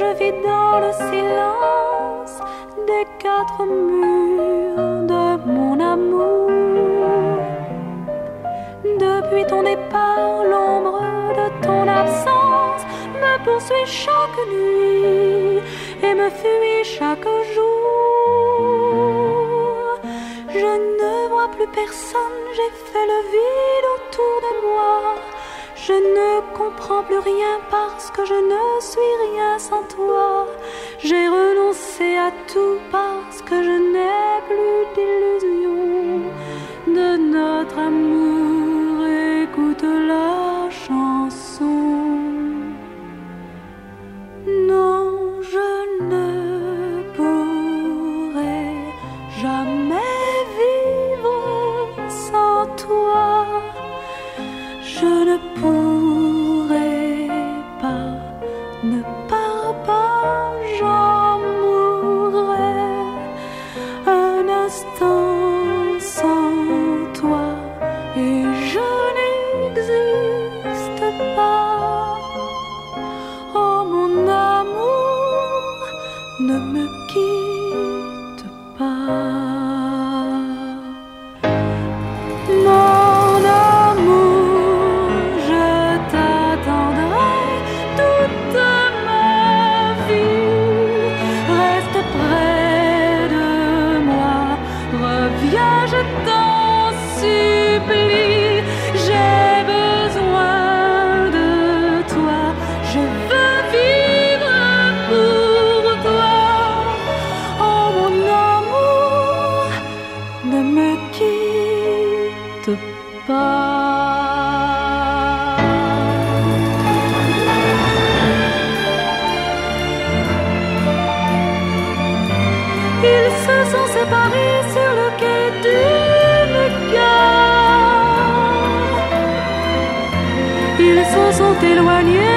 je vis dans le silence des quatre murs de mon amour. Depuis ton départ, l'ombre de ton absence me poursuit chaque nuit et me fuit chaque jour. Je ne vois plus personne, j'ai fait le vide autour de moi. Je ne comprends plus rien parce que je ne suis rien sans toi. J'ai renoncé à tout parce que je n'ai plus d'illusion de notre amour. Écoute la chanson. Non, je ne pourrai jamais vivre sans toi. Je ne pourrai pas, ne pars pas, j'en mourrai un instant sans toi et je n'existe pas. Oh mon amour, ne me quitte pas. Mon amour, je t'attendrai toute ma vie. Reste près de moi, reviens, je t'en supplie. J'ai besoin de toi, je veux vivre pour toi. Oh mon amour, ne me quitte pas. Ils se sont séparés sur le quai d'une gare. Ils se sont éloignés